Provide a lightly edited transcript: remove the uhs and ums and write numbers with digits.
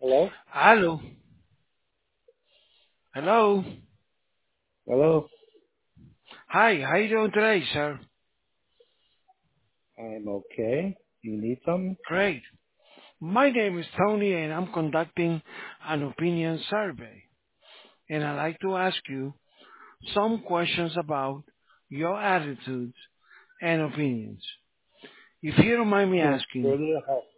Hello? Hello. Hello. Hello? Hi, how you doing today, sir? I'm okay. You need something? Great. My name is Tony and I'm conducting an opinion survey. And I'd like to ask you some questions about your attitudes and opinions. If you don't mind me Sure. asking, Surely.